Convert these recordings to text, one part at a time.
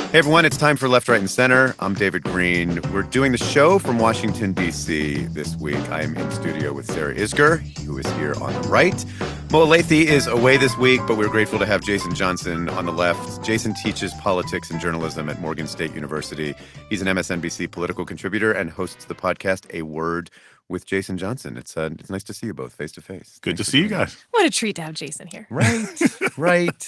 Hey everyone, it's time for Left, Right, and Center. I'm David Green. We're doing the show from Washington, D.C. this week. I am in studio with Sarah Isgur, who is here on the right. Mo Elleithee is away this week, but we're grateful to have Jason Johnson on the left. Jason teaches politics and journalism at Morgan State University. He's an MSNBC political contributor and hosts the podcast A Word with Jason Johnson. It's nice to see you both face to face. Good to see you guys. What a treat to have Jason here. Right.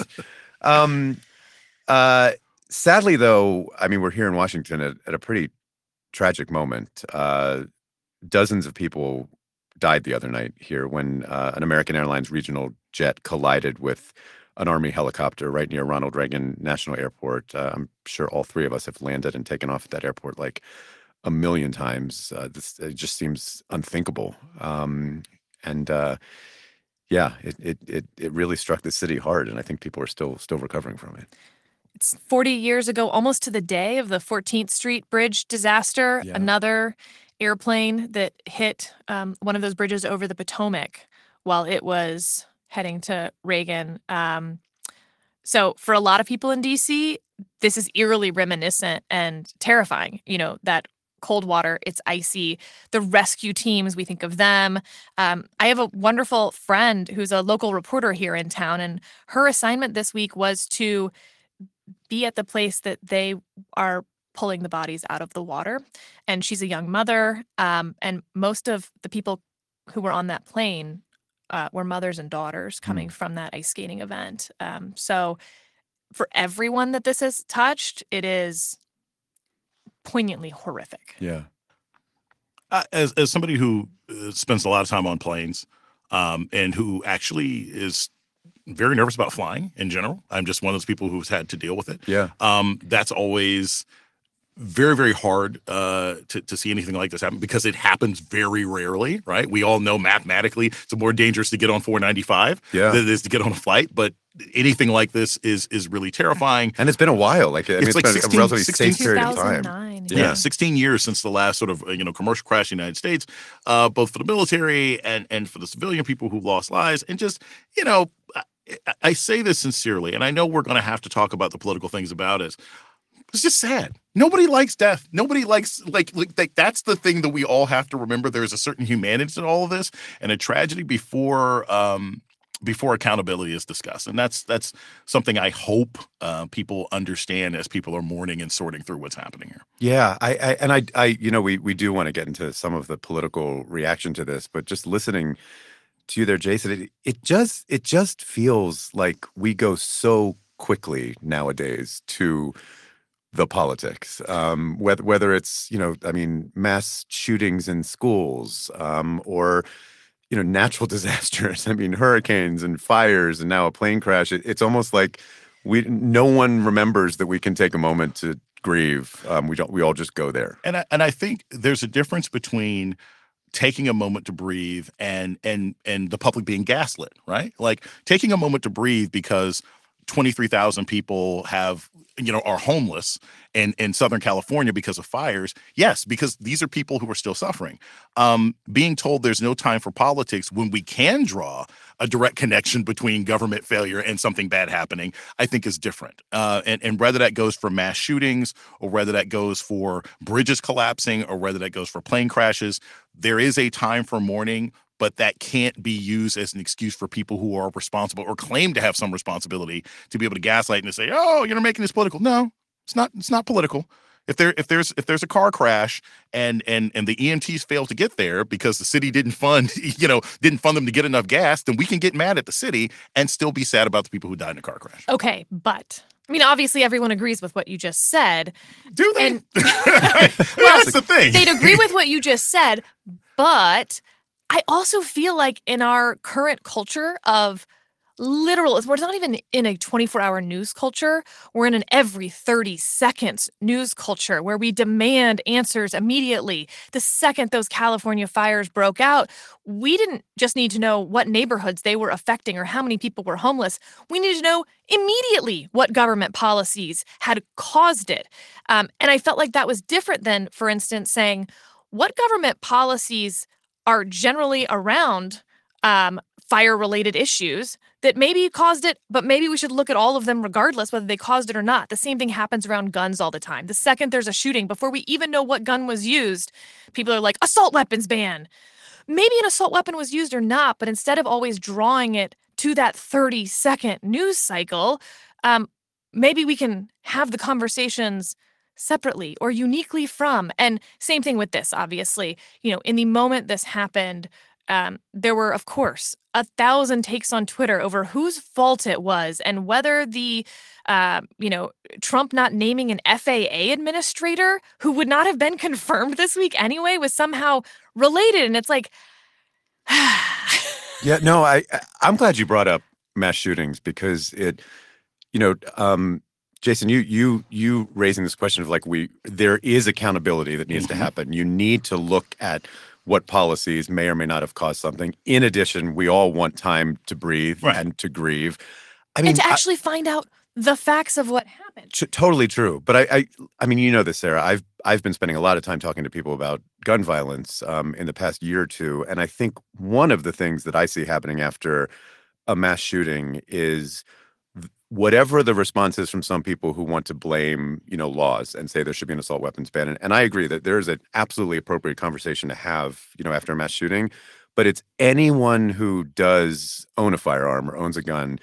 Sadly, though, I mean, we're here in Washington at a pretty tragic moment. Dozens of people died the other night here when an American Airlines regional jet collided with an Army helicopter right near Ronald Reagan National Airport. I'm sure all three of us have landed and taken off at that airport like a million times. It just seems unthinkable. It really struck the city hard, and I think people are still recovering from it. It's 40 years ago, almost to the day of the 14th Street Bridge disaster. Yeah. Another airplane that hit one of those bridges over the Potomac while it was heading to Reagan. So for a lot of people in D.C., this is eerily reminiscent and terrifying. You know, that cold water, it's icy. The rescue teams, we think of them. I have a wonderful friend who's a local reporter here in town, and her assignment this week was to be at the place that they are pulling the bodies out of the water. And she's a young mother. And most of the people who were on that plane were mothers and daughters coming from that ice skating event. So for everyone that this has touched, it is poignantly horrific. Yeah. As somebody who spends a lot of time on planes and who actually is very nervous about flying in general. I'm just one of those people who's had to deal with it. Yeah. That's always very, very hard to see anything like this happen because it happens very rarely, right? We all know mathematically it's more dangerous to get on 495 than it is to get on a flight, but anything like this is really terrifying. And it's been a while. It's been 16, a relatively 16, safe period of time. 2009. Yeah, 16 years since the last sort of commercial crash in the United States, both for the military and for the civilian people who lost lives. And just, I say this sincerely, and I know we're going to have to talk about the political things about it. It's just sad. Nobody likes death. Nobody likes like that's the thing that we all have to remember. There's a certain humanity to all of this, and a tragedy before accountability is discussed, and that's something I hope people understand as people are mourning and sorting through what's happening here. Yeah, I we do want to get into some of the political reaction to this, but just listening to you there, Jason, it just feels like we go so quickly nowadays to the politics, whether it's mass shootings in schools, or natural disasters. I mean, hurricanes and fires, and now a plane crash. It's almost like no one remembers that we can take a moment to grieve. We all just go there. And I think there's a difference between taking a moment to breathe and the public being gaslit, right? Like taking a moment to breathe because 23,000 people are homeless in Southern California because of fires. Yes, because these are people who are still suffering. Being told there's no time for politics when we can draw a direct connection between government failure and something bad happening, I think is different. And whether that goes for mass shootings or whether that goes for bridges collapsing or whether that goes for plane crashes, there is a time for mourning, but that can't be used as an excuse for people who are responsible or claim to have some responsibility to be able to gaslight and to say, "Oh, you're making this political." No, it's not. It's not political. If there's a car crash and the EMTs fail to get there because the city didn't fund them to get enough gas, then we can get mad at the city and still be sad about the people who died in a car crash. Okay, but I mean, obviously, everyone agrees with what you just said. Do they? And, that's the thing. They'd agree with what you just said, but I also feel like in our current culture of we're not even in a 24-hour news culture. We're in an every 30 seconds news culture where we demand answers immediately. The second those California fires broke out, we didn't just need to know what neighborhoods they were affecting or how many people were homeless. We needed to know immediately what government policies had caused it. And I felt like that was different than, for instance, saying what government policies are generally around fire-related issues that maybe caused it, but maybe we should look at all of them regardless whether they caused it or not. The same thing happens around guns all the time. The second there's a shooting, before we even know what gun was used, people are like, assault weapons ban. Maybe an assault weapon was used or not, but instead of always drawing it to that 30-second news cycle, maybe we can have the conversations separately or uniquely from. And same thing with this, obviously. In the moment this happened, there were, of course, 1,000 takes on Twitter over whose fault it was and whether the, Trump not naming an FAA administrator who would not have been confirmed this week anyway was somehow related. And it's like, Yeah, no, I'm glad you brought up mass shootings because Jason, you raising this question of like there is accountability that needs to happen. You need to look at what policies may or may not have caused something. In addition, we all want time to breathe and to grieve. I mean, and to actually find out the facts of what happened. Totally true. But I mean, you know this, Sarah. I've been spending a lot of time talking to people about gun violence in the past year or two, and I think one of the things that I see happening after a mass shooting is whatever the response is from some people who want to blame, laws and say there should be an assault weapons ban. And I agree that there is an absolutely appropriate conversation to have, after a mass shooting. But it's anyone who does own a firearm or owns a gun,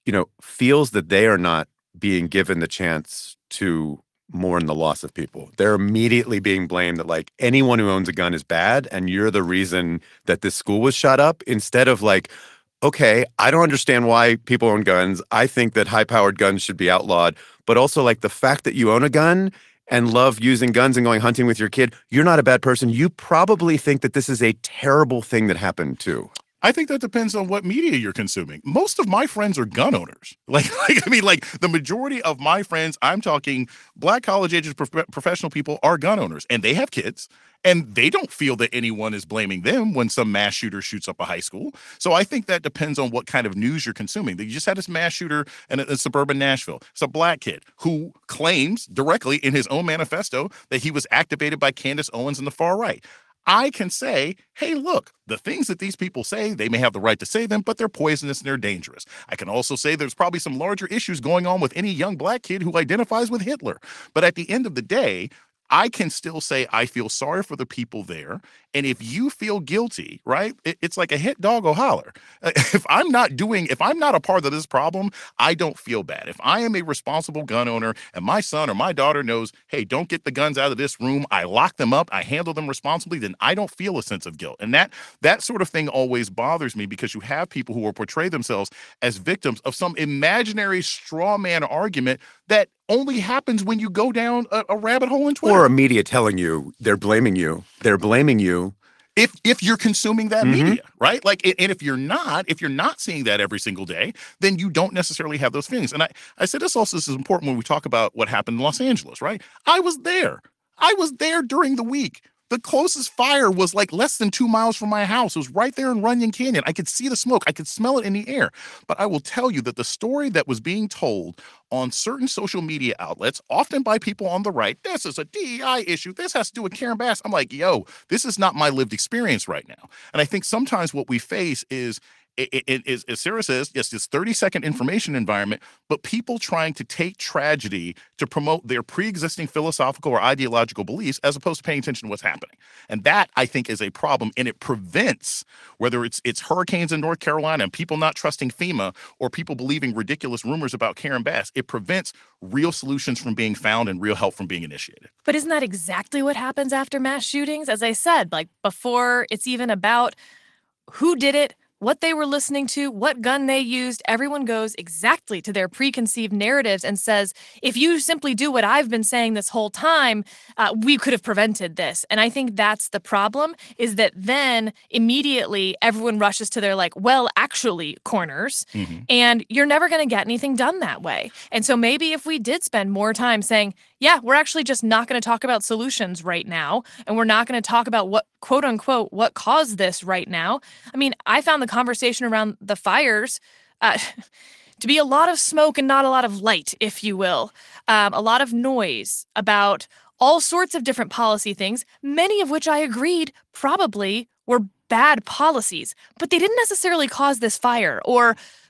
feels that they are not being given the chance to mourn the loss of people. They're immediately being blamed that like anyone who owns a gun is bad and you're the reason that this school was shot up, instead of like, okay, I don't understand why people own guns. I think that high-powered guns should be outlawed. But also, like, the fact that you own a gun and love using guns and going hunting with your kid, you're not a bad person. You probably think that this is a terrible thing that happened, too. I think that depends on what media you're consuming. Most of my friends are gun owners. Like the majority of my friends, I'm talking Black college-age professional people, are gun owners. And they have kids. And they don't feel that anyone is blaming them when some mass shooter shoots up a high school. So I think that depends on what kind of news you're consuming. You just had this mass shooter in suburban Nashville. It's a Black kid who claims directly in his own manifesto that he was activated by Candace Owens and the far right. I can say, hey, look, the things that these people say, they may have the right to say them, but they're poisonous and they're dangerous. I can also say there's probably some larger issues going on with any young Black kid who identifies with Hitler. But at the end of the day, I can still say I feel sorry for the people there. And if you feel guilty, right, it's like a hit dog will holler. If I'm not a part of this problem, I don't feel bad. If I am a responsible gun owner and my son or my daughter knows, hey, don't get the guns out of this room, I lock them up, I handle them responsibly, then I don't feel a sense of guilt. And that sort of thing always bothers me, because you have people who will portray themselves as victims of some imaginary straw man argument that only happens when you go down a rabbit hole in Twitter. Or a media telling you they're blaming you. If you're consuming that media, right? Like, and if you're not seeing that every single day, then you don't necessarily have those feelings. And I said this is important when we talk about what happened in Los Angeles, right? I was there during the week. The closest fire was like less than 2 miles from my house. It was right there in Runyon Canyon. I could see the smoke. I could smell it in the air. But I will tell you that the story that was being told on certain social media outlets, often by people on the right, this is a DEI issue. This has to do with Karen Bass. I'm like, yo, this is not my lived experience right now. And I think sometimes what we face is, as Sarah says, yes, this 30-second information environment, but people trying to take tragedy to promote their pre-existing philosophical or ideological beliefs as opposed to paying attention to what's happening. And that, I think, is a problem. And it prevents, whether it's hurricanes in North Carolina and people not trusting FEMA or people believing ridiculous rumors about Karen Bass, it prevents real solutions from being found and real help from being initiated. But isn't that exactly what happens after mass shootings? As I said, like before it's even about who did it, what they were listening to, what gun they used, everyone goes exactly to their preconceived narratives and says, if you simply do what I've been saying this whole time, we could have prevented this. And I think that's the problem, is that then immediately everyone rushes to their like, well, actually corners, and you're never going to get anything done that way. And so maybe if we did spend more time saying, yeah, we're actually just not going to talk about solutions right now, and we're not going to talk about what, quote unquote, what caused this right now. I mean, I found the conversation around the fires to be a lot of smoke and not a lot of light, if you will. A lot of noise about all sorts of different policy things, many of which I agreed probably were bad policies, but they didn't necessarily cause this fire or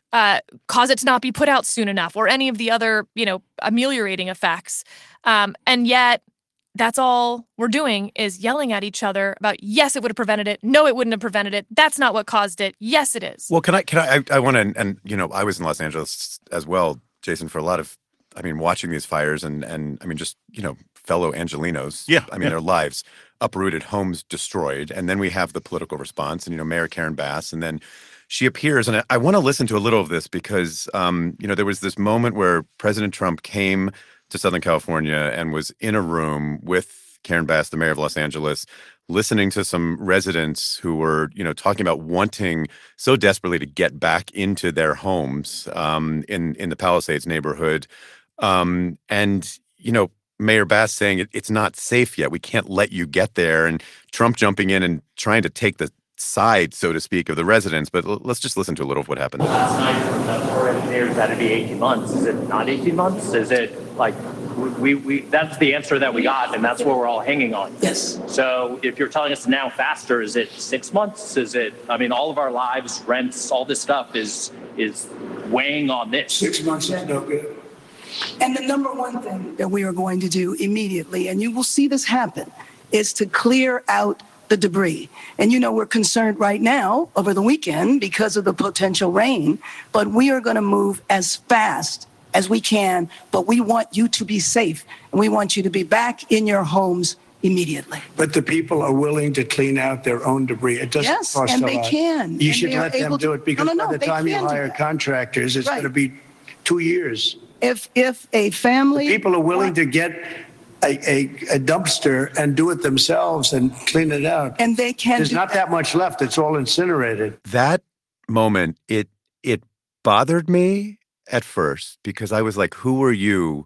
cause it to not be put out soon enough, or any of the other, ameliorating effects. And yet, that's all we're doing is yelling at each other about, yes, it would have prevented it. No, it wouldn't have prevented it. That's not what caused it. Yes, it is. Well, I want to, and I was in Los Angeles as well, Jason, for a lot of, watching these fires and just, fellow Angelenos. Yeah. Their lives uprooted, homes destroyed. And then we have the political response and, Mayor Karen Bass. And then she appears, and I want to listen to a little of this because, there was this moment where President Trump came to Southern California and was in a room with Karen Bass, the mayor of Los Angeles, listening to some residents who were, talking about wanting so desperately to get back into their homes in the Palisades neighborhood. Mayor Bass saying it's not safe yet. We can't let you get there. And Trump jumping in and trying to take the side, so to speak, of the residents. But let's just listen to a little of what happened. Last night from the Corps of Engineers that it'd be 18 months. Is it not 18 months? Is it like we that's the answer that we got, and that's what we're all hanging on. Yes. So if you're telling us now faster, is it 6 months? Is it, all of our lives, rents, all this stuff is weighing on this. 6 months is no good. And the number one thing that we are going to do immediately, and you will see this happen, is to clear out the debris. And we're concerned right now over the weekend because of the potential rain, but we are going to move as fast as we can, but we want you to be safe, and we want you to be back in your homes immediately. But the people are willing to clean out their own debris. It doesn't Yes, cost and a they lot. can. You and should they are let them able do to- it because No, by the they time you can do hire that. contractors, it's Right. going to be 2 years. If a family... People are willing to get a dumpster and do it themselves and clean it out. And they can There's do not that much left. It's all incinerated. That moment, it bothered me at first because I was like, who are you,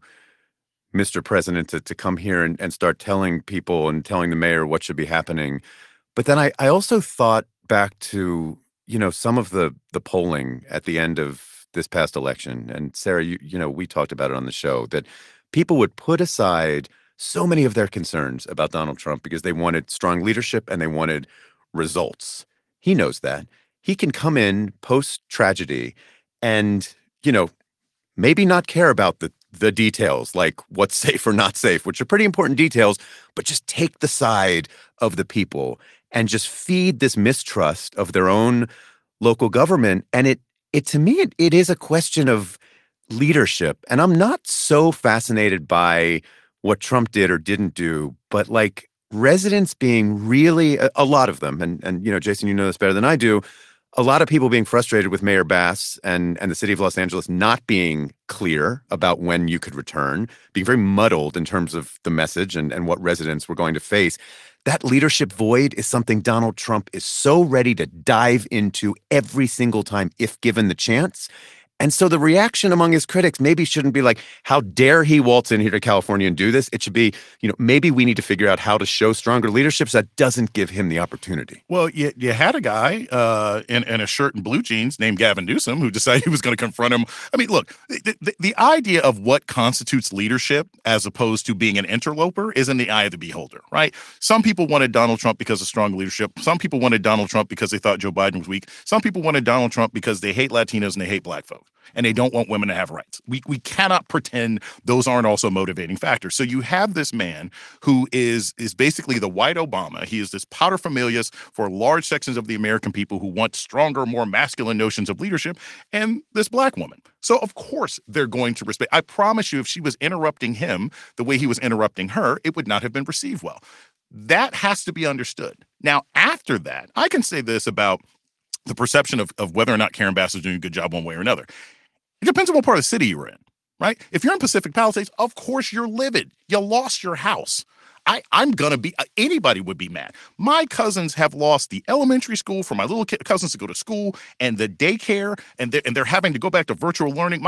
Mr. President, to come here and start telling people and telling the mayor what should be happening? But then I also thought back to, some of the polling at the end of this past election. And Sarah, we talked about it on the show, that people would put aside so many of their concerns about Donald Trump because they wanted strong leadership and they wanted results. He knows that. He can come in post-tragedy and, maybe not care about the details, like what's safe or not safe, which are pretty important details, but just take the side of the people and just feed this mistrust of their own local government. And it to me, it is a question of leadership. And I'm not so fascinated by what Trump did or didn't do, but like residents being really, a lot of them, and Jason, you know this better than I do, a lot of people being frustrated with Mayor Bass and the city of Los Angeles not being clear about when you could return, being very muddled in terms of the message and what residents were going to face. That leadership void is something Donald Trump is so ready to dive into every single time if given the chance. And so the reaction among his critics maybe shouldn't be like, how dare he waltz in here to California and do this? It should be, maybe we need to figure out how to show stronger leadership so that doesn't give him the opportunity. Well, you had a guy in a shirt and blue jeans named Gavin Newsom who decided he was going to confront him. Look, the idea of what constitutes leadership as opposed to being an interloper is in the eye of the beholder, right? Some people wanted Donald Trump because of strong leadership. Some people wanted Donald Trump because they thought Joe Biden was weak. Some people wanted Donald Trump because they hate Latinos and they hate black folks, and they don't want women to have rights. We cannot pretend those aren't also motivating factors. So you have this man who is basically the white Obama. He is this paterfamilias for large sections of the American people who want stronger, more masculine notions of leadership, and this black woman. So of course they're going to respect. I promise you, if she was interrupting him the way he was interrupting her, it would not have been received well. That has to be understood. Now, after that, I can say this about the perception of whether or not Karen Bass is doing a good job one way or another. It depends on what part of the city you're in, right? If you're in Pacific Palisades, of course you're livid. You lost your house. I'm going to be, anybody would be mad. My cousins have lost the elementary school for my little cousins to go to school and the daycare, and they're having to go back to virtual learning.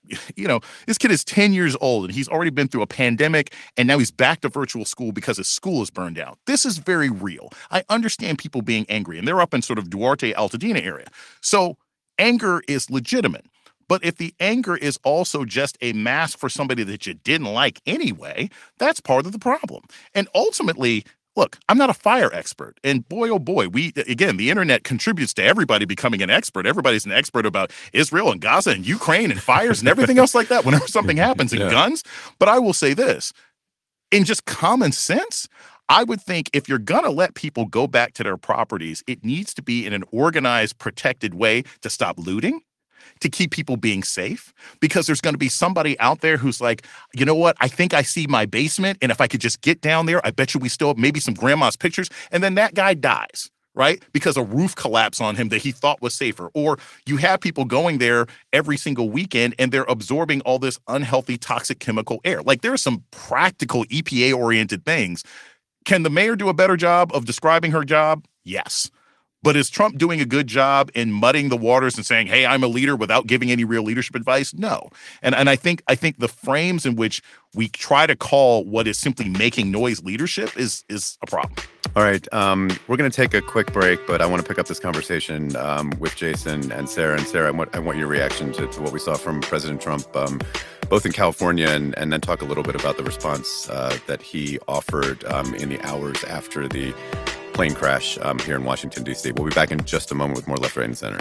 This kid is 10 years old and he's already been through a pandemic, and now he's back to virtual school because his school is burned out. This is very real. I understand people being angry, and they're up in sort of Duarte, Altadena area. So anger is legitimate. But if the anger is also just a mask for somebody that you didn't like anyway, that's part of the problem. And ultimately, look, I'm not a fire expert. And boy, oh boy, the internet contributes to everybody becoming an expert. Everybody's an expert about Israel and Gaza and Ukraine and fires and everything else like that whenever something happens and guns. But I will say this, in just common sense, I would think if you're going to let people go back to their properties, it needs to be in an organized, protected way to stop looting, to keep people being safe, because there's going to be somebody out there who's like, you know what, I think I see my basement, and if I could just get down there, I bet you we still have maybe some grandma's pictures, and then that guy dies, right? Because a roof collapsed on him that he thought was safer. Or you have people going there every single weekend, and they're absorbing all this unhealthy, toxic chemical air. Like, there are some practical EPA-oriented things. Can the mayor do a better job of describing her job? Yes. But is Trump doing a good job in muddying the waters and saying, hey, I'm a leader without giving any real leadership advice? No. And I think the frames in which we try to call what is simply making noise leadership is a problem. All right. We're going to take a quick break, but I want to pick up this conversation with Jason and Sarah. And Sarah, I want your reaction to what we saw from President Trump, both in California, and then talk a little bit about the response that he offered in the hours after the plane crash here in Washington, D.C. We'll be back in just a moment with more Left, Right, and Center.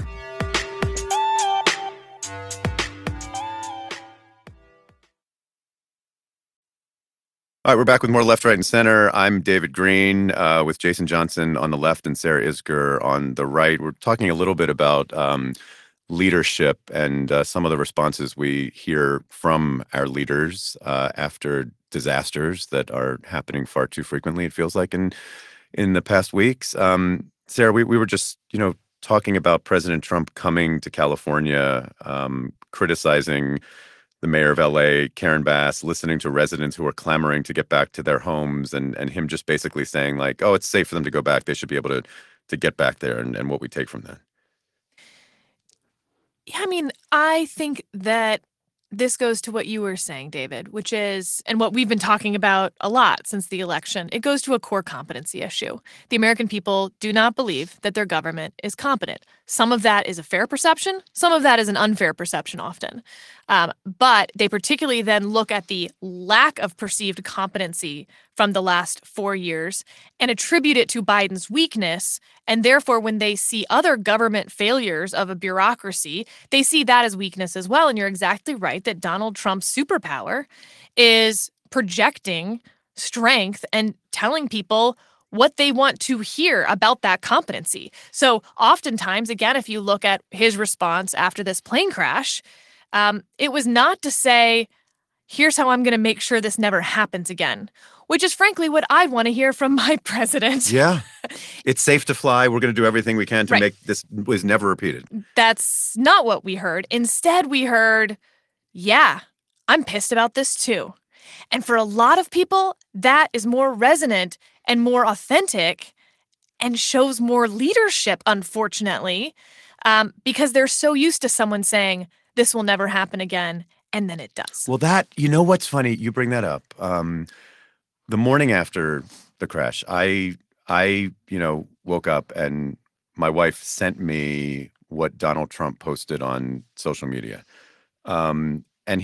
All right, we're back with more Left, Right, and Center. I'm David Green with Jason Johnson on the left and Sarah Isgur on the right. We're talking a little bit about leadership and some of the responses we hear from our leaders after disasters that are happening far too frequently, it feels like, in the past weeks. Sarah, we were just, talking about President Trump coming to California, criticizing the mayor of LA, Karen Bass, listening to residents who are clamoring to get back to their homes, and him just basically saying like, oh, it's safe for them to go back. They should be able to get back there, and what we take from that. Yeah, I mean, I think that this goes to what you were saying, David, which is, and what we've been talking about a lot since the election, it goes to a core competency issue. The American people do not believe that their government is competent. Some of that is a fair perception. Some of that is an unfair perception often. But they particularly then look at the lack of perceived competency from the last 4 years and attribute it to Biden's weakness. And therefore, when they see other government failures of a bureaucracy, they see that as weakness as well. And you're exactly right that Donald Trump's superpower is projecting strength and telling people what they want to hear about that competency. So oftentimes, again, if you look at his response after this plane crash, it was not to say, here's how I'm going to make sure this never happens again, which is frankly what I want to hear from my president. Yeah. It's safe to fly. We're going to do everything we can to make this was never repeated. That's not what we heard. Instead, we heard, yeah, I'm pissed about this too. And for a lot of people, that is more resonant and more authentic and shows more leadership, unfortunately, because they're so used to someone saying, this will never happen again, and then it does. Well, what's funny? You bring that up. The morning after the crash, I woke up and my wife sent me what Donald Trump posted on social media. And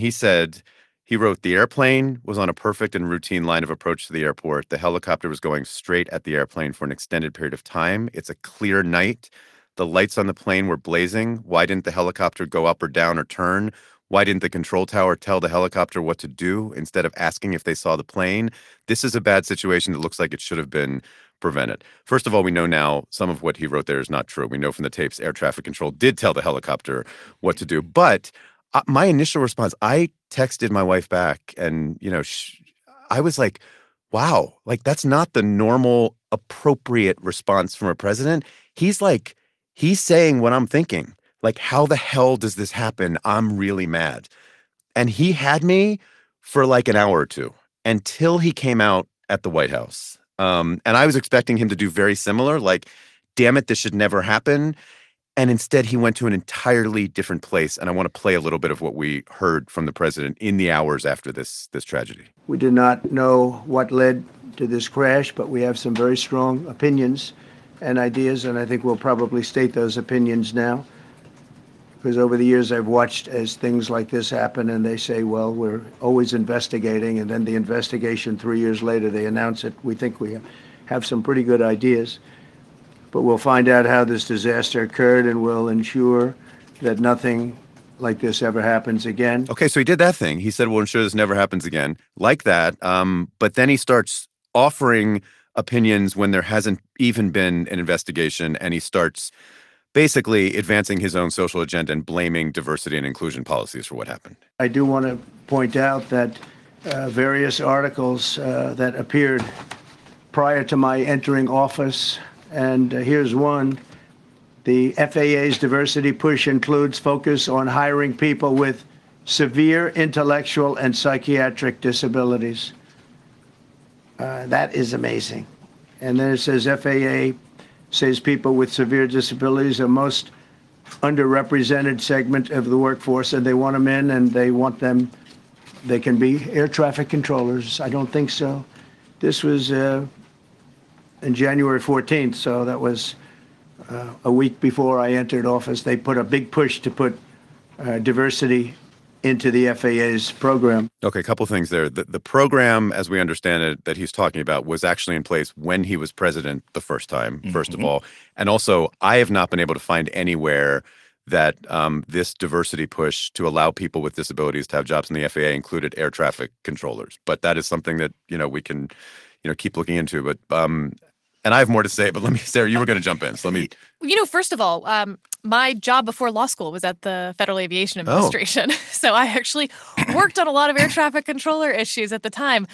he wrote, the airplane was on a perfect and routine line of approach to the airport. The helicopter was going straight at the airplane for an extended period of time. It's a clear night. The lights on the plane were blazing. Why didn't the helicopter go up or down or turn? Why didn't the control tower tell the helicopter what to do instead of asking if they saw the plane? This is a bad situation that looks like it should have been prevented. First of all, we know now some of what he wrote there is not true. We know from the tapes air traffic control did tell the helicopter what to do. But my initial response, I texted my wife back and, I was like, wow, like that's not the normal appropriate response from a president. He's saying what I'm thinking. Like, how the hell does this happen? I'm really mad. And he had me for like an hour or two until he came out at the White House. And I was expecting him to do very similar, like, damn it, this should never happen. And instead, he went to an entirely different place. And I want to play a little bit of what we heard from the president in the hours after this tragedy. We did not know what led to this crash, but we have some very strong opinions and ideas, and I think we'll probably state those opinions now. Because over the years, I've watched as things like this happen, and they say, well, we're always investigating, and then the investigation 3 years later, they announce it. We think we have some pretty good ideas. But we'll find out how this disaster occurred, and we'll ensure that nothing like this ever happens again. Okay, so he did that thing. He said, we'll ensure this never happens again. Like that. But then he starts offering opinions when there hasn't even been an investigation, and he starts basically advancing his own social agenda and blaming diversity and inclusion policies for what happened. I do want to point out that various articles that appeared prior to my entering office, and here's one. The FAA's diversity push includes focus on hiring people with severe intellectual and psychiatric disabilities. That is amazing. And then it says FAA says people with severe disabilities are most underrepresented segment of the workforce, and they want them in, and they want them, they can be air traffic controllers. I don't think so. This was in January 14th, so that was a week before I entered office. They put a big push to put diversity into the FAA's program. Okay, a couple things there. The program, as we understand it, that he's talking about was actually in place when he was president the first time, first of all. And also, I have not been able to find anywhere that this diversity push to allow people with disabilities to have jobs in the FAA included air traffic controllers. But that is something that, we can, keep looking into. But and I have more to say, but let me, Sarah, you were going to jump in. So let me. First of all, my job before law school was at the Federal Aviation Administration. So I actually worked on a lot of air traffic controller issues at the time.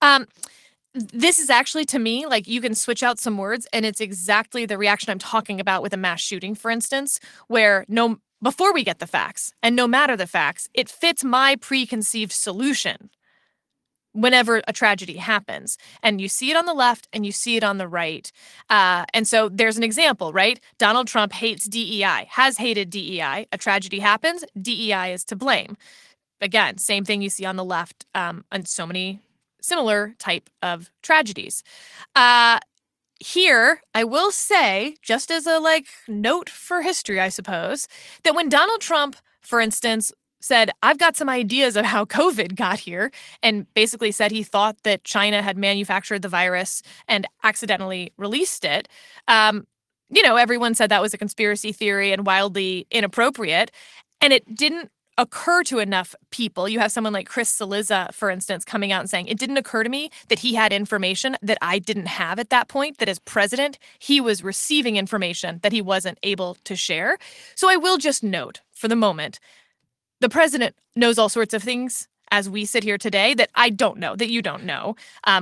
This is actually, to me, like, you can switch out some words, and it's exactly the reaction I'm talking about with a mass shooting, for instance, where before we get the facts, and no matter the facts, it fits my preconceived solution whenever a tragedy happens. And you see it on the left and you see it on the right. And so there's an example, right? Donald Trump hates DEI, has hated DEI. A tragedy happens, DEI is to blame. Again, same thing you see on the left and so many similar type of tragedies. Here, I will say, just as a note for history, I suppose, that when Donald Trump, for instance, said, I've got some ideas of how COVID got here, and basically said he thought that China had manufactured the virus and accidentally released it. Everyone said that was a conspiracy theory and wildly inappropriate, and it didn't occur to enough people. You have someone like Chris Cillizza, for instance, coming out and saying, it didn't occur to me that he had information that I didn't have at that point, that as president, he was receiving information that he wasn't able to share. So I will just note, for the moment, the president knows all sorts of things as we sit here today that I don't know, that you don't know.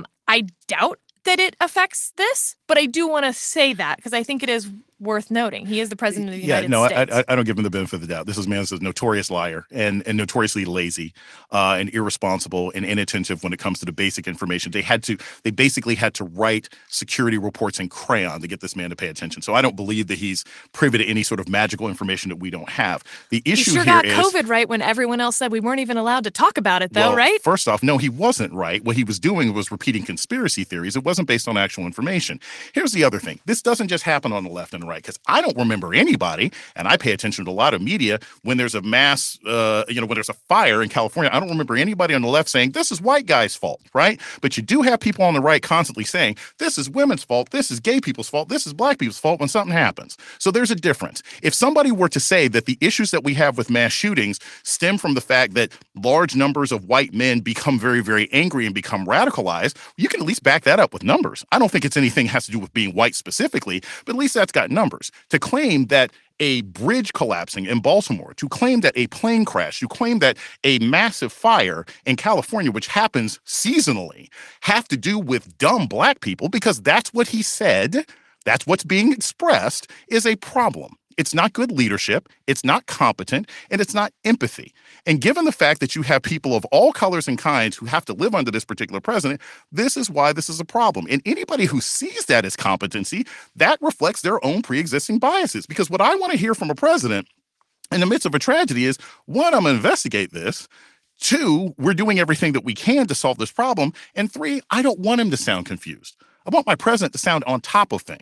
I doubt that it affects this, but I do want to say that because I think it is worth noting. He is the president of the United States. I don't give him the benefit of the doubt. This man is a notorious liar and notoriously lazy and irresponsible and inattentive when it comes to the basic information. They basically had to write security reports in crayon to get this man to pay attention. So I don't believe that he's privy to any sort of magical information that we don't have. The issue he sure here got is COVID right when everyone else said we weren't even allowed to talk about it, though, right? First off, no, he wasn't right. What he was doing was repeating conspiracy theories. It wasn't based on actual information. Here's the other thing. This doesn't just happen on the left and the right, because I don't remember anybody, and I pay attention to a lot of media, when there's a mass, when there's a fire in California, I don't remember anybody on the left saying, this is white guys' fault, right? But you do have people on the right constantly saying, this is women's fault, this is gay people's fault, this is black people's fault when something happens. So there's a difference. If somebody were to say that the issues that we have with mass shootings stem from the fact that large numbers of white men become very, very angry and become radicalized, you can at least back that up with numbers. I don't think it's anything has to do with being white specifically, but at least that's got numbers. To claim that a bridge collapsing in Baltimore, to claim that a plane crash, to claim that a massive fire in California, which happens seasonally, have to do with dumb black people, because that's what he said, that's what's being expressed, is a problem. It's not good leadership, it's not competent, and it's not empathy. And given the fact that you have people of all colors and kinds who have to live under this particular president, this is why this is a problem. And anybody who sees that as competency, that reflects their own pre-existing biases. Because what I want to hear from a president in the midst of a tragedy is, one, I'm going to investigate this. Two, we're doing everything that we can to solve this problem. And three, I don't want him to sound confused. I want my president to sound on top of things.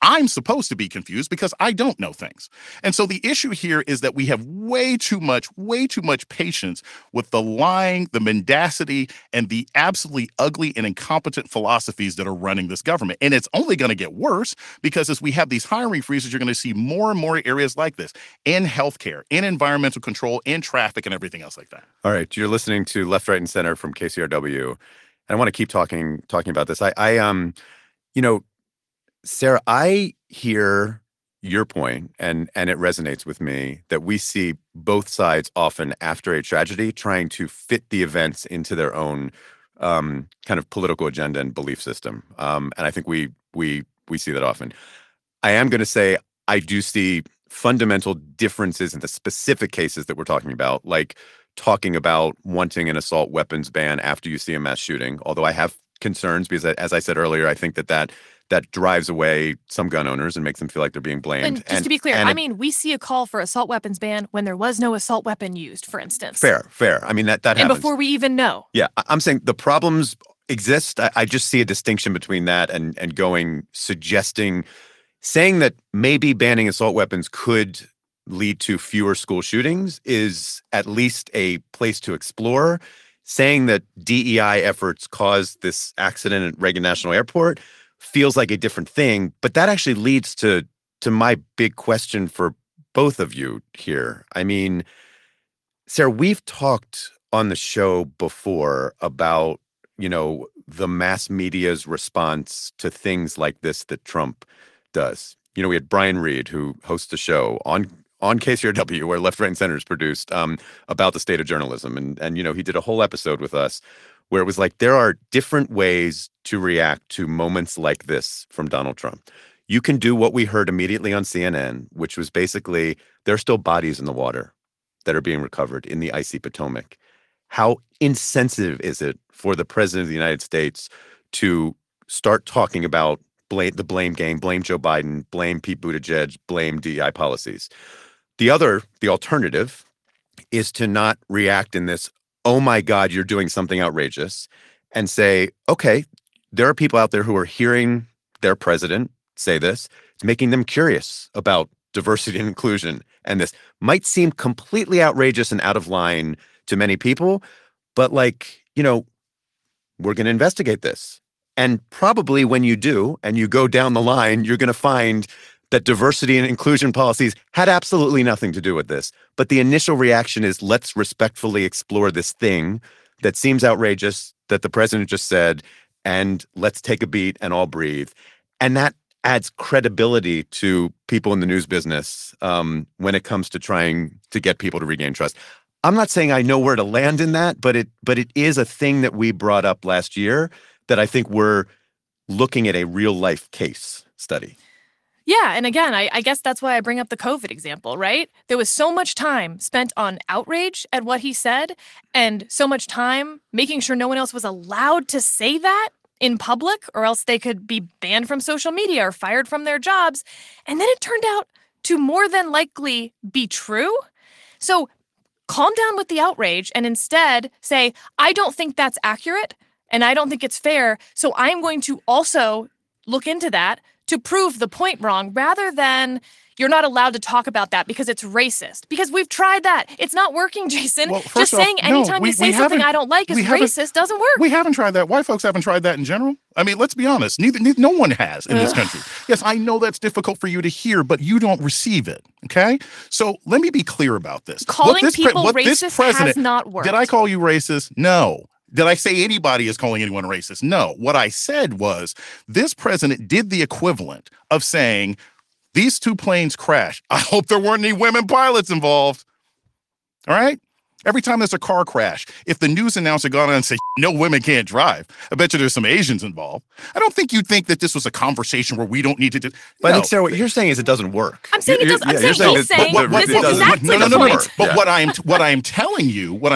I'm supposed to be confused because I don't know things. And so the issue here is that we have way too much patience with the lying, the mendacity, and the absolutely ugly and incompetent philosophies that are running this government. And it's only going to get worse because as we have these hiring freezes, you're going to see more and more areas like this in healthcare, in environmental control, in traffic, and everything else like that. All right, you're listening to Left, Right, and Center from KCRW, and I want to keep talking about this. Sarah, I hear your point, and it resonates with me that we see both sides often after a tragedy trying to fit the events into their own kind of political agenda and belief system, and I think we see that often. I am going to say I do see fundamental differences in the specific cases that we're talking about, like talking about wanting an assault weapons ban after you see a mass shooting, although I have concerns because, as I said earlier, I think that drives away some gun owners and makes them feel like they're being blamed. And just to be clear, we see a call for assault weapons ban when there was no assault weapon used, for instance. Fair. I mean, that happens. And before we even know. Yeah, I'm saying the problems exist. I just see a distinction between that and saying that maybe banning assault weapons could lead to fewer school shootings is at least a place to explore. Saying that DEI efforts caused this accident at Reagan National Airport feels like a different thing, but that actually leads to my big question for both of you here. I mean, Sarah, we've talked on the show before about, the mass media's response to things like this that Trump does. We had Brian Reed, who hosts the show on KCRW, where Left, Right, and Center is produced, about the state of journalism. And he did a whole episode with us where it was like, there are different ways to react to moments like this from Donald Trump. You can do what we heard immediately on CNN, which was basically, there are still bodies in the water that are being recovered in the icy Potomac. How insensitive is it for the president of the United States to start talking about the blame game, blame Joe Biden, blame Pete Buttigieg, blame DEI policies? The alternative is to not react in this, oh my God, you're doing something outrageous, and say, okay, there are people out there who are hearing their president say this. It's making them curious about diversity and inclusion. And this might seem completely outrageous and out of line to many people, but we're going to investigate this. And probably when you do, and you go down the line, you're going to find that diversity and inclusion policies had absolutely nothing to do with this. But the initial reaction is, let's respectfully explore this thing that seems outrageous that the president just said, and let's take a beat and all breathe. And that adds credibility to people in the news business when it comes to trying to get people to regain trust. I'm not saying I know where to land in that, but it is a thing that we brought up last year that I think we're looking at a real life case study. Yeah. And again, I guess that's why I bring up the COVID example, right? There was so much time spent on outrage at what he said and so much time making sure no one else was allowed to say that in public, or else they could be banned from social media or fired from their jobs. And then it turned out to more than likely be true. So calm down with the outrage and instead say, I don't think that's accurate and I don't think it's fair. So I'm going to also look into that to prove the point wrong, rather than you're not allowed to talk about that because it's racist. Because we've tried that. It's not working, Jason. Well, just saying anytime you say something I don't like is racist doesn't work. We haven't tried that. White folks haven't tried that in general. I mean, let's be honest. No one has in this country. Yes, I know that's difficult for you to hear, but you don't receive it. Okay? So let me be clear about this. Calling people racist has not worked. Did I call you racist? No. Did I say anybody is calling anyone racist? No. What I said was this president did the equivalent of saying, these two planes crashed. I hope there weren't any women pilots involved. All right? Every time there's a car crash, if the news announcer got on and said, no, women can't drive, I bet you there's some Asians involved. I don't think you'd think that this was a conversation where we don't need to do. But I think, Sarah, what you're saying is it doesn't work. I'm saying it doesn't. I'm saying he's saying this is exactly the point. But what I'm telling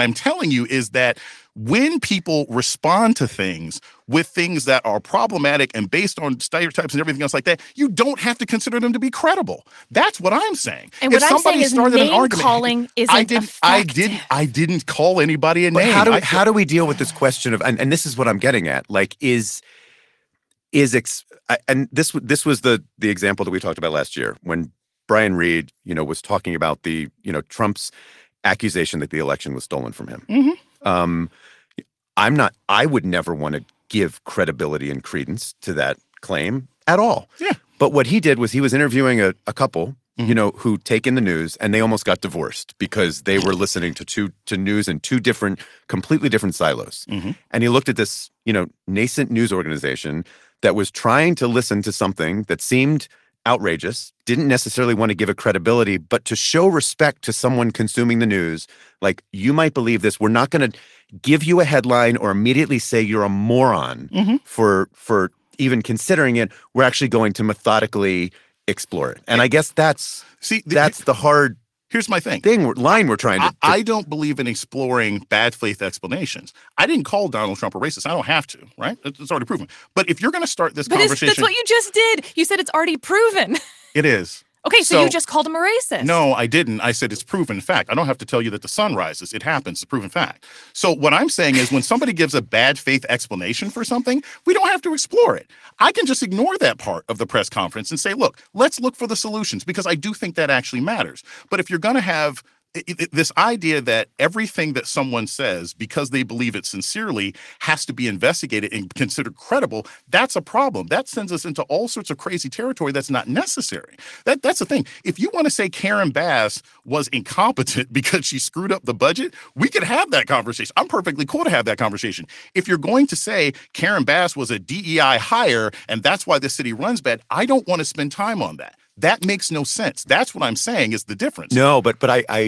you is that when people respond to things with things that are problematic and based on stereotypes and everything else like that, you don't have to consider them to be credible. That's what I'm saying. And what I'm saying is name calling isn't effective. I didn't call anybody a name. How do we deal with this question of, and this is what I'm getting at, like, is and this was the example that we talked about last year when Brian Reed, was talking about the, Trump's accusation that the election was stolen from him. Mm-hmm. I would never want to give credibility and credence to that claim at all. Yeah. But what he did was he was interviewing a couple, Mm-hmm. who take in the news, and they almost got divorced because they were listening to news in two completely different silos. Mm-hmm. And he looked at this, nascent news organization that was trying to listen to something that seemed outrageous, didn't necessarily want to give it credibility, but to show respect to someone consuming the news, like, you might believe this. We're not going to give you a headline or immediately say you're a moron Mm-hmm. for even considering it. We're actually going to methodically explore it. And I guess that's the hard Here's my thing. line we're trying to. I don't believe in exploring bad faith explanations. I didn't call Donald Trump a racist. I don't have to, right? It's already proven. But if you're going to start this conversation. That's what you just did. You said it's already proven. It is. Okay, so you just called him a racist. No, I didn't. I said it's proven fact. I don't have to tell you that the sun rises. It happens. It's a proven fact. So what I'm saying is when somebody gives a bad faith explanation for something, we don't have to explore it. I can just ignore that part of the press conference and say, look, let's look for the solutions, because I do think that actually matters. But if you're going to have this idea that everything that someone says, because they believe it sincerely, has to be investigated and considered credible, that's a problem. That sends us into all sorts of crazy territory that's not necessary. That's the thing. If you want to say Karen Bass was incompetent because she screwed up the budget, we could have that conversation. I'm perfectly cool to have that conversation. If you're going to say Karen Bass was a DEI hire and that's why the city runs bad, I don't want to spend time on that. That makes no sense. That's what I'm saying is the difference. No, but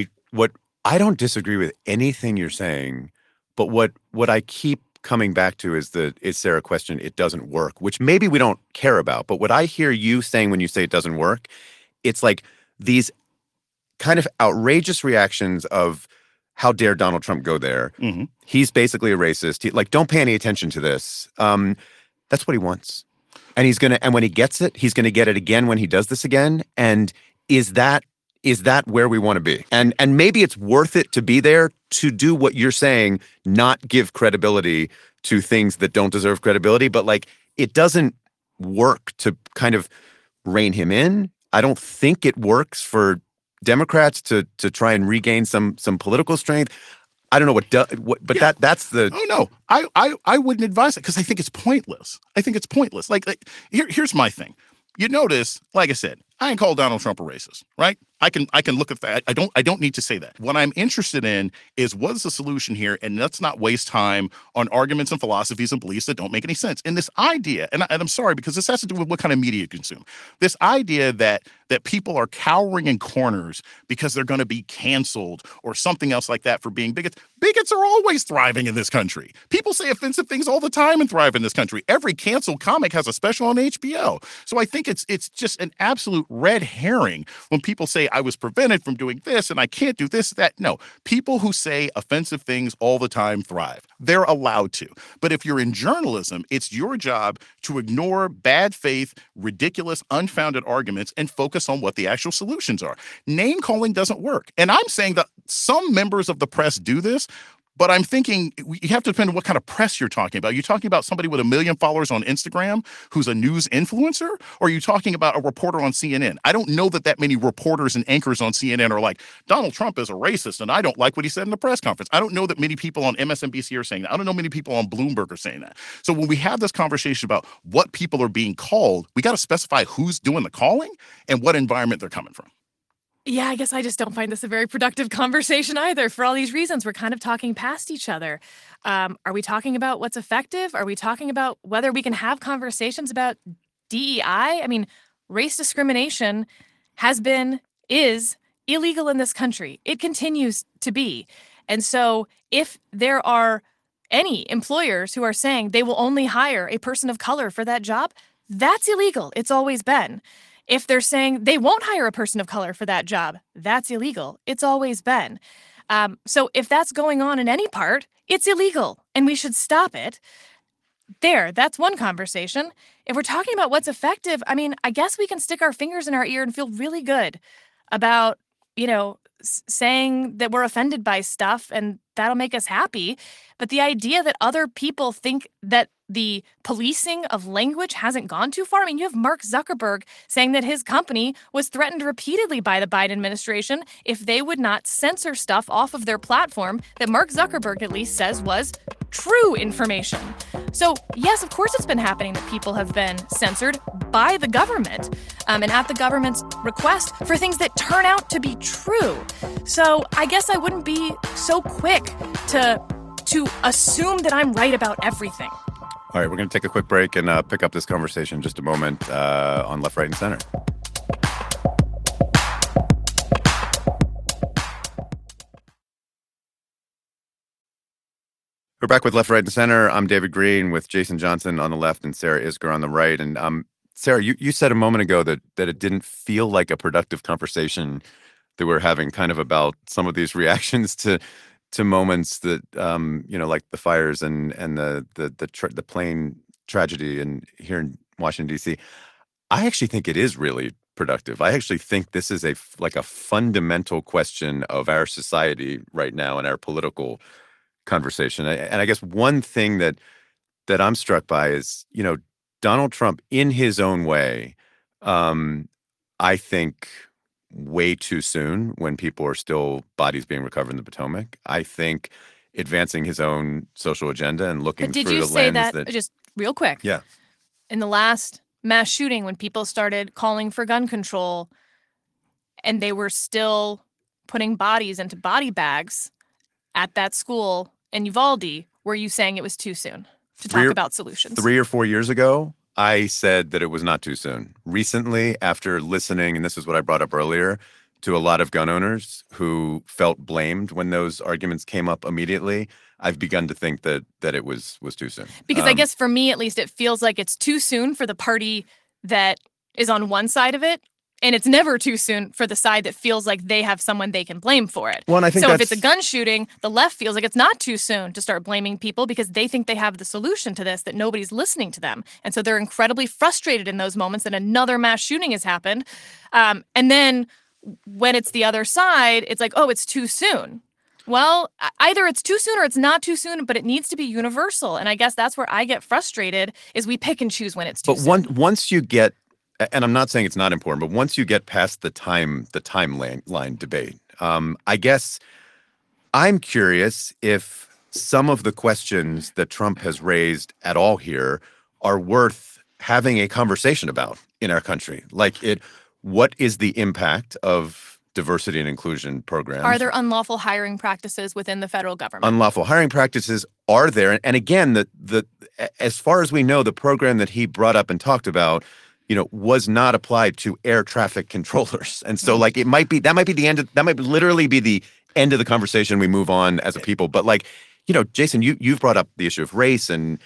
I don't disagree with anything you're saying, but what I keep coming back to is Sarah question, it doesn't work, which maybe we don't care about. But what I hear you saying when you say it doesn't work, it's like these kind of outrageous reactions of how dare Donald Trump go there? Mm-hmm. He's basically a racist. Don't pay any attention to this. That's what he wants. And when he gets it, he's gonna get it again when he does this again. And is that where we want to be? And maybe it's worth it to be there to do what you're saying, not give credibility to things that don't deserve credibility. But it doesn't work to kind of rein him in. I don't think it works for Democrats to try and regain some political strength. I don't know that's the. Oh no, I wouldn't advise it because I think it's pointless. Here's my thing. You notice, like I said, I ain't called Donald Trump a racist, right? I can look at that. I don't need to say that. What I'm interested in is what is the solution here, and let's not waste time on arguments and philosophies and beliefs that don't make any sense. And this idea, and I'm sorry because this has to do with what kind of media you consume. This idea that people are cowering in corners because they're going to be canceled or something else like that for being bigots. Bigots are always thriving in this country. People say offensive things all the time and thrive in this country. Every canceled comic has a special on HBO. So I think it's just an absolute red herring when people say I was prevented from doing this and I can't do this, that. No, people who say offensive things all the time thrive. They're allowed to. But if you're in journalism, it's your job to ignore bad faith, ridiculous, unfounded arguments and focus on what the actual solutions are. Name calling doesn't work. And I'm saying that some members of the press do this, but I'm thinking you have to depend on what kind of press you're talking about. Are you talking about somebody with 1 million followers on Instagram who's a news influencer? Or are you talking about a reporter on CNN? I don't know that many reporters and anchors on CNN are like, Donald Trump is a racist and I don't like what he said in the press conference. I don't know that many people on MSNBC are saying that. I don't know many people on Bloomberg are saying that. So when we have this conversation about what people are being called, we got to specify who's doing the calling and what environment they're coming from. Yeah, I guess I just don't find this a very productive conversation either. For all these reasons, we're kind of talking past each other. Are we talking about what's effective? Are we talking about whether we can have conversations about DEI? I mean, race discrimination is illegal in this country. It continues to be. And so if there are any employers who are saying they will only hire a person of color for that job, that's illegal. It's always been. If they're saying they won't hire a person of color for that job, that's illegal. It's always been. So if that's going on in any part, it's illegal and we should stop it. That's one conversation. If we're talking about what's effective, I mean, I guess we can stick our fingers in our ear and feel really good about, saying that we're offended by stuff and that'll make us happy. But the idea that other people think that the policing of language hasn't gone too far. I mean, you have Mark Zuckerberg saying that his company was threatened repeatedly by the Biden administration if they would not censor stuff off of their platform that Mark Zuckerberg at least says was true information. So, yes, of course it's been happening that people have been censored by the government and at the government's request for things that turn out to be true. So I guess I wouldn't be so quick to assume that I'm right about everything. All right, we're going to take a quick break and pick up this conversation in just a moment on Left, Right, and Center. We're back with Left, Right, and Center. I'm David Green with Jason Johnson on the left and Sarah Isgur on the right. And Sarah, you said a moment ago that it didn't feel like a productive conversation that we're having, kind of about some of these reactions to moments that like the fires and the plane tragedy here in Washington D.C. I actually think it is really productive. I actually think this is a fundamental question of our society right now and our political conversation. And I guess one thing that I'm struck by is, Donald Trump in his own way, I think way too soon when people are still bodies being recovered in the Potomac. I think advancing his own social agenda and looking through the lens But did you say that just real quick? Yeah. In the last mass shooting, when people started calling for gun control and they were still putting bodies into body bags at that school in Uvalde, were you saying it was too soon to talk about solutions? 3 or 4 years ago, I said that it was not too soon. Recently, after listening, and this is what I brought up earlier, to a lot of gun owners who felt blamed when those arguments came up immediately, I've begun to think that it was too soon. Because I guess for me, at least, it feels like it's too soon for the party that is on one side of it. And it's never too soon for the side that feels like they have someone they can blame for it. Well, and I think so if it's a gun shooting, the left feels like it's not too soon to start blaming people because they think they have the solution to this, that nobody's listening to them. And so they're incredibly frustrated in those moments that another mass shooting has happened. And then when it's the other side, it's like, oh, it's too soon. Well, either it's too soon or it's not too soon, but it needs to be universal. And I guess that's where I get frustrated is we pick and choose when it's too soon. But once you get, and I'm not saying it's not important, but once you get past the timeline debate, I guess I'm curious if some of the questions that Trump has raised at all here are worth having a conversation about in our country. What is the impact of diversity and inclusion programs? Are there unlawful hiring practices within the federal government? Unlawful hiring practices are there. And again, as far as we know, the program that he brought up and talked about, was not applied to air traffic controllers. And so that might be the end that might literally be the end of the conversation. We move on as a people. But Jason, you've brought up the issue of race and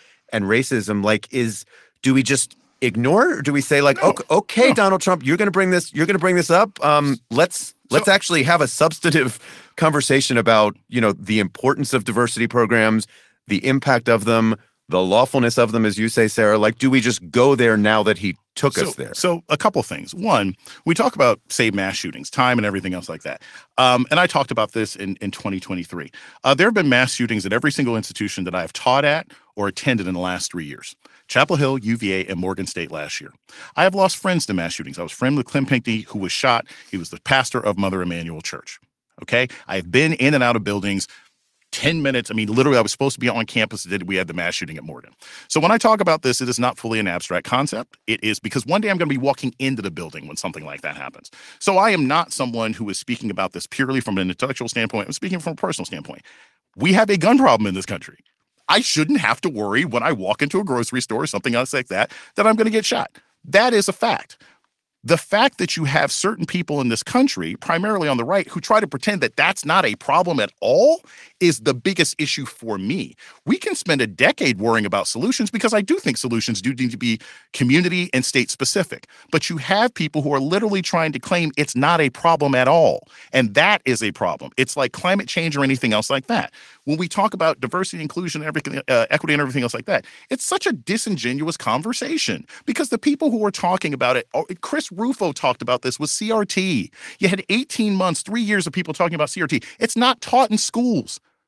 racism. Do we just ignore it, or do we say okay, no. Donald Trump, you're going to bring this up. Let's actually have a substantive conversation about, the importance of diversity programs, the impact of them, the lawfulness of them, as you say, Sarah. Do we just go there now that he took us there? So a couple things. One, we talk about, say, mass shootings, time and everything else like that. And I talked about this in 2023. There have been mass shootings at every single institution that I've taught at or attended in the last 3 years. Chapel Hill, UVA, and Morgan State last year. I have lost friends to mass shootings. I was friends with Clem Pinckney, who was shot. He was the pastor of Mother Emanuel Church. Okay? I've been in and out of buildings 10 minutes. I mean, literally, I was supposed to be on campus. We had the mass shooting at Morgan. So when I talk about this, it is not fully an abstract concept. It is because one day I'm going to be walking into the building when something like that happens. So I am not someone who is speaking about this purely from an intellectual standpoint. I'm speaking from a personal standpoint. We have a gun problem in this country. I shouldn't have to worry when I walk into a grocery store or something else like that I'm going to get shot. That is a fact. The fact that you have certain people in this country, primarily on the right, who try to pretend that that's not a problem at all is the biggest issue for me. We can spend a decade worrying about solutions because I do think solutions do need to be community and state specific. But you have people who are literally trying to claim it's not a problem at all. And that is a problem. It's like climate change or anything else like that. When we talk about diversity, inclusion, everything, equity, and everything else like that, it's such a disingenuous conversation because the people who are talking about it, Chris Rufo talked about this with CRT. You had 18 months, 3 years of people talking about CRT. It's not taught in schools.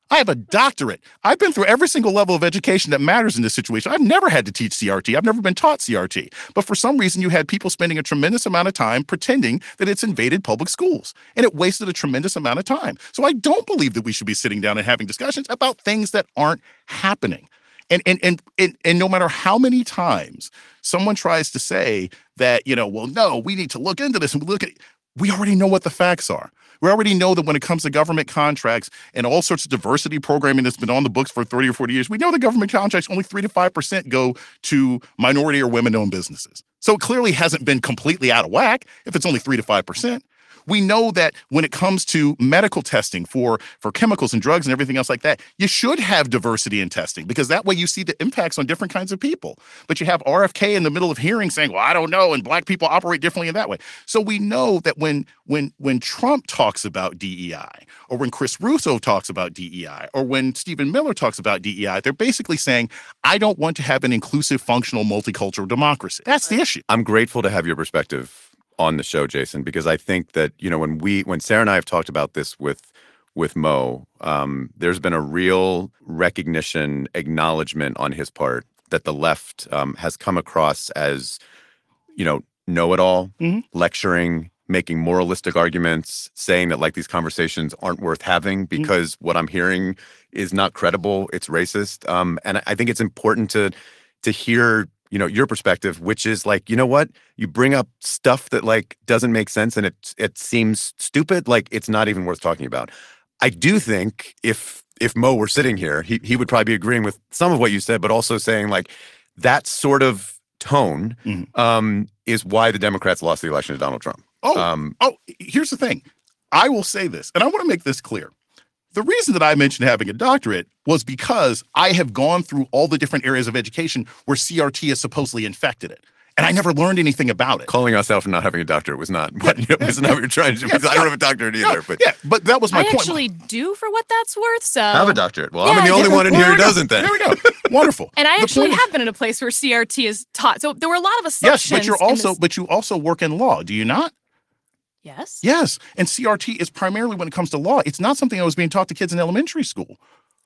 I have a doctorate. I've been through every single level of education that matters in this situation. I've never had to teach CRT. I've never been taught CRT. But for some reason, you had people spending a tremendous amount of time pretending that it's invaded public schools. And it wasted a tremendous amount of time. So I don't believe that we should be sitting down and having discussions about things that aren't happening. And no matter how many times someone tries to say that, well, no, we need to look into this and we already know what the facts are. We already know that when it comes to government contracts and all sorts of diversity programming that's been on the books for 30 or 40 years, we know the government contracts, only 3 to 5% go to minority or women-owned businesses. So it clearly hasn't been completely out of whack if it's only 3 to 5%. We know that when it comes to medical testing for chemicals and drugs and everything else like that, you should have diversity in testing because that way you see the impacts on different kinds of people. But you have RFK in the middle of hearings saying, well, I don't know, and black people operate differently in that way. So we know that when Trump talks about DEI, or when Chris Russo talks about DEI, or when Stephen Miller talks about DEI, they're basically saying, I don't want to have an inclusive, functional, multicultural democracy. That's the issue. I'm grateful to have your perspective on the show, Jason, because I think that, when Sarah and I have talked about this with Mo, there's been a real recognition, acknowledgement on his part that the left has come across as, know-it-all, lecturing, making moralistic arguments, saying that these conversations aren't worth having because what I'm hearing is not credible, it's racist. And I think it's important to hear your perspective, which is what? You bring up stuff that doesn't make sense and it seems stupid, it's not even worth talking about. I do think if Mo were sitting here, he would probably be agreeing with some of what you said, but also saying that sort of tone is why the Democrats lost the election to Donald Trump. Here's the thing. I will say this, and I want to make this clear. The reason that I mentioned having a doctorate was because I have gone through all the different areas of education where CRT has supposedly infected it. And I never learned anything about it. Calling yourself for not having a doctorate was not what you're trying to do. Because I don't have a doctorate either. But that was my point. I actually do for what that's worth. So have a doctorate. Well, I'm the only one in here who doesn't then. There we go. Wonderful. And I actually have been in a place where CRT is taught. So there were a lot of assumptions. Yes, but you also work in law, do you not? Yes. Yes. And CRT is primarily when it comes to law. It's not something that was being taught to kids in elementary school.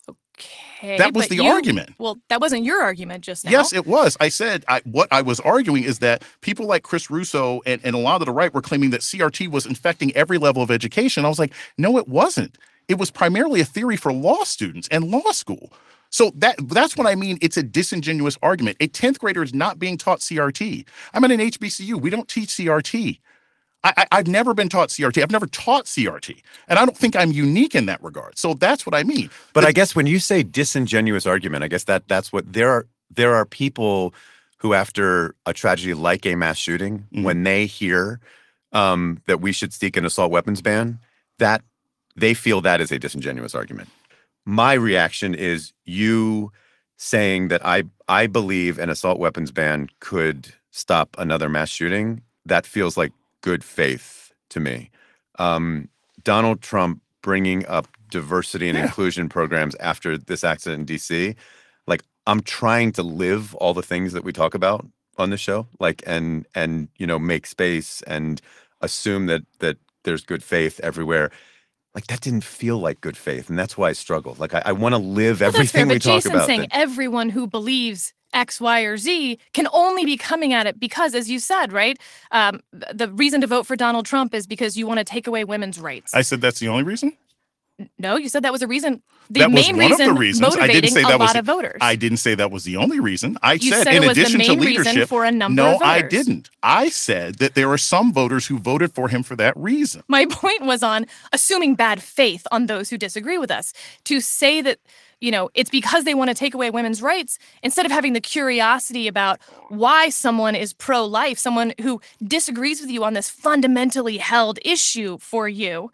Okay. That was the argument. Well, that wasn't your argument just now. Yes, it was. I said what I was arguing is that people like Chris Russo and a lot of the right were claiming that CRT was infecting every level of education. I was like, no, it wasn't. It was primarily a theory for law students and law school. So that's what I mean. It's a disingenuous argument. A 10th grader is not being taught CRT. I'm at an HBCU. We don't teach CRT. I've never been taught CRT. I've never taught CRT. And I don't think I'm unique in that regard. So that's what I mean. But I guess when you say disingenuous argument, I guess that's what there are people who, after a tragedy like a mass shooting, when they hear that we should seek an assault weapons ban, that they feel that is a disingenuous argument. My reaction is you saying that I believe an assault weapons ban could stop another mass shooting. That feels like good faith to me. Donald Trump bringing up diversity and inclusion programs after this accident in D.C., I'm trying to live all the things that we talk about on the show, and make space and assume that there's good faith everywhere. That didn't feel like good faith, and that's why I struggle. I want to live everything we talk Jason's about. Saying everyone who believes X, Y, or Z can only be coming at it because, as you said, right, the reason to vote for Donald Trump is because you want to take away women's rights. I said that's the only reason? No, you said that was a reason. That was one of the reasons. I didn't say that was a lot of voters. I didn't say that was the only reason. You said it in was addition the main to leadership. Reason for a number of voters. No, I didn't. I said that there are some voters who voted for him for that reason. My point was on assuming bad faith on those who disagree with us. To say that, it's because they want to take away women's rights instead of having the curiosity about why someone is pro-life, someone who disagrees with you on this fundamentally held issue for you.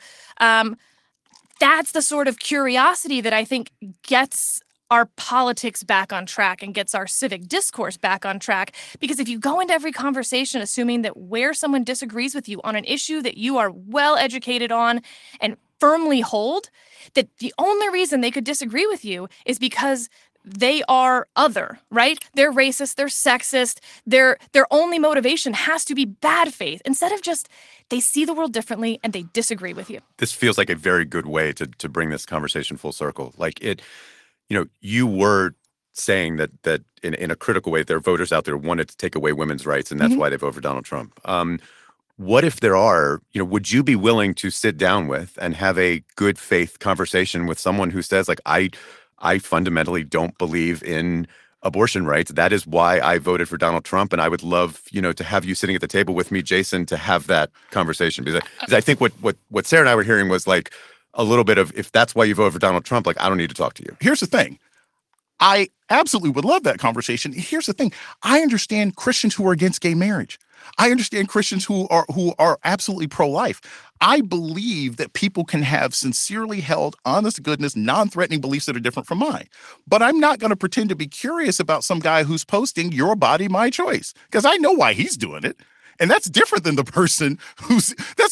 That's the sort of curiosity that I think gets our politics back on track and gets our civic discourse back on track. Because if you go into every conversation assuming that where someone disagrees with you on an issue that you are well educated on and firmly hold, that the only reason they could disagree with you is because they are other, right? They're racist, they're sexist, their only motivation has to be bad faith instead of just they see the world differently and they disagree with you. This feels like a very good way to bring this conversation full circle. Like you were saying that in a critical way, there are voters out there who wanted to take away women's rights, and that's why they vote for Donald Trump. What if there are, would you be willing to sit down with and have a good faith conversation with someone who says, like, I fundamentally don't believe in abortion rights. That is why I voted for Donald Trump, and I would love, to have you sitting at the table with me, Jason, to have that conversation. Because I think what Sarah and I were hearing was like a little bit of, if that's why you voted for Donald Trump, like, I don't need to talk to you. Here's the thing. I absolutely would love that conversation. Here's the thing. I understand Christians who are against gay marriage. I understand Christians who are absolutely pro-life. I believe that people can have sincerely held, honest goodness, non-threatening beliefs that are different from mine. But I'm not going to pretend to be curious about some guy who's posting "your body, my choice," because I know why he's doing it. And that's different than the person who's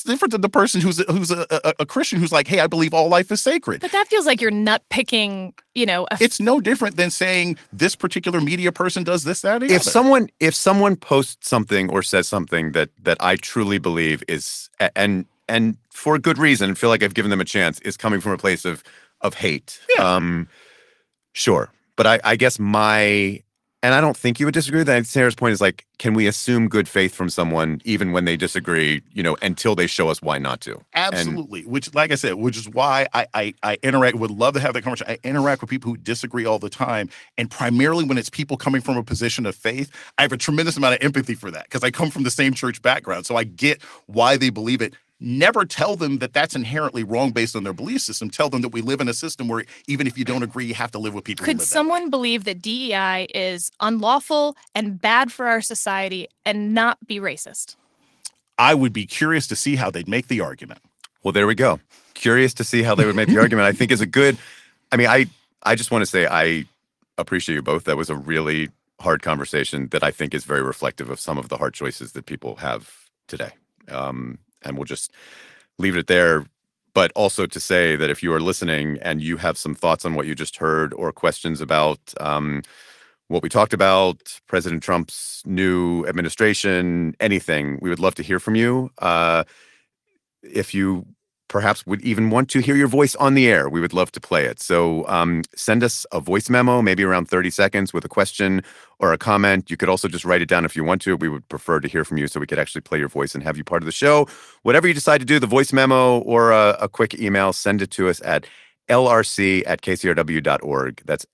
a Christian who's like, hey, I believe all life is sacred. But that feels like you're nut picking, It's no different than saying this particular media person does this, that, or the other. If someone posts something or says something that I truly believe is, and for a good reason, feel like I've given them a chance, is coming from a place of hate. Yeah. Sure. But I guess and I don't think you would disagree with that. Sarah's point is like, can we assume good faith from someone even when they disagree, until they show us why not to? Absolutely. Which, like I said, which is why I interact, would love to have that conversation. I interact with people who disagree all the time. And primarily when it's people coming from a position of faith, I have a tremendous amount of empathy for that because I come from the same church background. So I get why they believe it. Never tell them that that's inherently wrong based on their belief system. Tell them that we live in a system where even if you don't agree, you have to live with people who live Could someone believe that DEI is unlawful and bad for our society and not be racist? I would be curious to see how they'd make the argument. Well, there we go. Curious to see how they would make the argument. I think is a good, I just want to say I appreciate you both. That was a really hard conversation that I think is very reflective of some of the hard choices that people have today. And we'll just leave it there. But also to say that if you are listening and you have some thoughts on what you just heard or questions about what we talked about, President Trump's new administration, anything, we would love to hear from you. If you perhaps would even want to hear your voice on the air, we would love to play it. So send us a voice memo, maybe around 30 seconds with a question or a comment. You could also just write it down if you want to. We would prefer to hear from you so we could actually play your voice and have you part of the show. Whatever you decide to do, the voice memo or a quick email, send it to us at lrc@kcrw.org. That's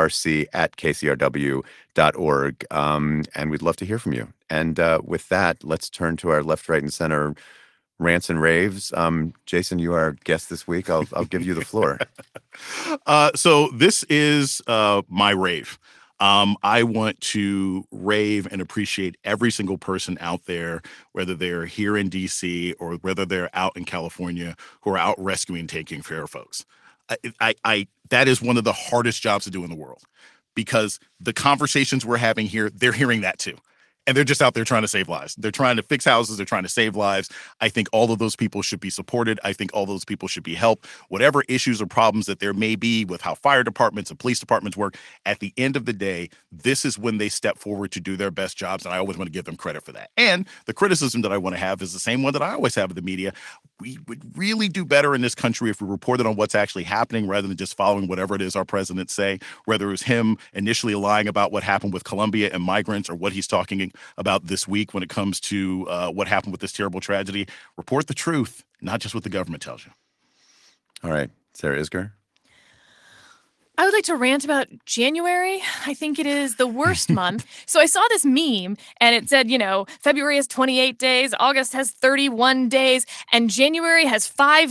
lrc@kcrw.org. And we'd love to hear from you. And with that, let's turn to our left, right, and center rants and raves. Jason, you are our guest this week. I'll give you the floor. So this is my rave. I want to rave and appreciate every single person out there, whether they're here in DC or whether they're out in California, who are out rescuing and taking care of folks. That is one of the hardest jobs to do in the world because the conversations we're having here, they're hearing that too. And they're just out there trying to save lives. They're trying to fix houses. They're trying to save lives. I think all of those people should be supported. I think all those people should be helped. Whatever issues or problems that there may be with how fire departments and police departments work, at the end of the day, this is when they step forward to do their best jobs. And I always want to give them credit for that. And the criticism that I want to have is the same one that I always have of the media. We would really do better in this country if we reported on what's actually happening rather than just following whatever it is our presidents say, whether it was him initially lying about what happened with Colombia and migrants or what he's talking about this week when it comes to what happened with this terrible tragedy. Report the truth, not just what the government tells you. All right. Sarah Isgur. I would like to rant about January. I think it is the worst month. So I saw this meme and it said, February has 28 days, August has 31 days, and January has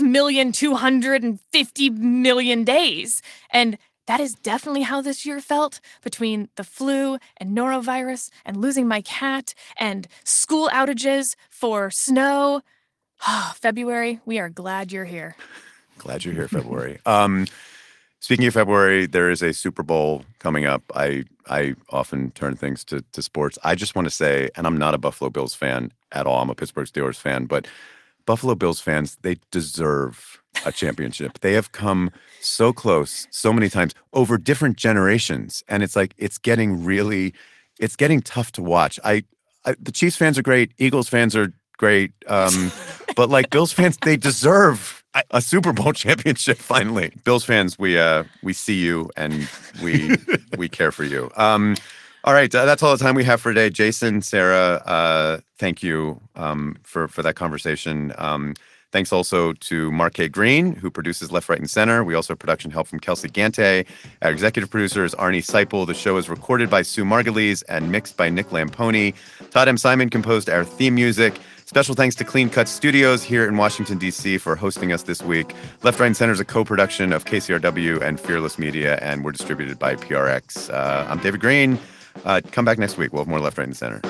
5,250,000,000 days. And that is definitely how this year felt between the flu and norovirus and losing my cat and school outages for snow. February, we are glad you're here. Glad you're here, February. Speaking of February, there is a Super Bowl coming up. I often turn things to sports. I just want to say, and I'm not a Buffalo Bills fan at all. I'm a Pittsburgh Steelers fan, but Buffalo Bills fans, they deserve a championship. They have come so close so many times over different generations. And it's like, it's getting tough to watch. The Chiefs fans are great. Eagles fans are great. But like Bills fans, they deserve a Super Bowl championship finally. Bills fans, we see you and we care for you. All right, that's all the time we have for today. Jason, Sarah, thank you for that conversation. Thanks also to Mark K. Green, who produces Left, Right, and Center. We also have production help from Kelsey Gante. Our executive producer is Arnie Seipel. The show is recorded by Sue Margulies and mixed by Nick Lamponi. Todd M. Simon composed our theme music. Special thanks to Clean Cut Studios here in Washington, D.C. for hosting us this week. Left, Right, and Center is a co-production of KCRW and Fearless Media, and we're distributed by PRX. I'm David Green. Come back next week. We'll have more Left, Right, and Center.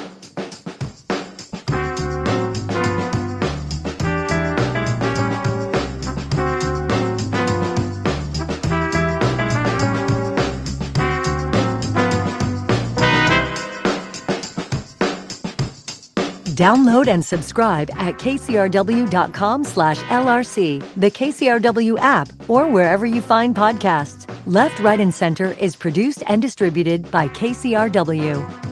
Download and subscribe at kcrw.com/LRC, the KCRW app, or wherever you find podcasts. Left, Right, and Center is produced and distributed by KCRW.